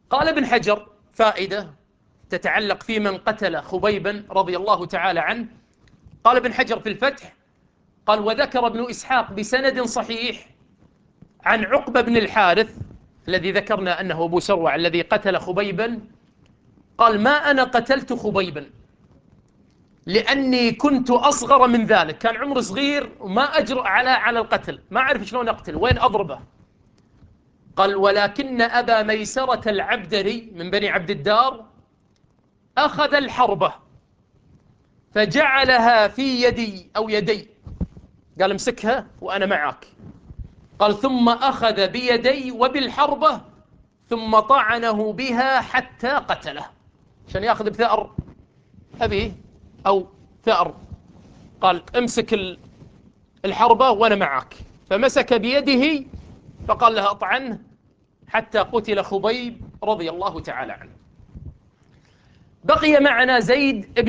قال ابن حجر فائدة تتعلق في من قتل خبيبا رضي الله تعالى عنه. قال ابن حجر في الفتح، قال: وذكر ابن إسحاق بسند صحيح عن عقبة بن الحارث الذي ذكرنا أنه أبو سروع الذي قتل خبيبا، قال: ما أنا قتلت خبيبا لأني كنت أصغر من ذلك، كان عمري صغير وما أجرؤ على القتل، ما أعرف شلون أقتل، وين أضربه. قال: ولكن أبا ميسرة العبدري من بني عبد الدار أخذ الحربة فجعلها في يدي أو يدي، قال: امسكها وأنا معك. قال: ثم أخذ بيدي وبالحربة ثم طعنه بها حتى قتله، عشان يأخذ بثأر أبيه أو ثأر. قال: امسك الحربة وأنا معك، فمسك بيده فقال له: اطعنه حتى قتل خبيب رضي الله تعالى عنه. بقي معنا زيد بن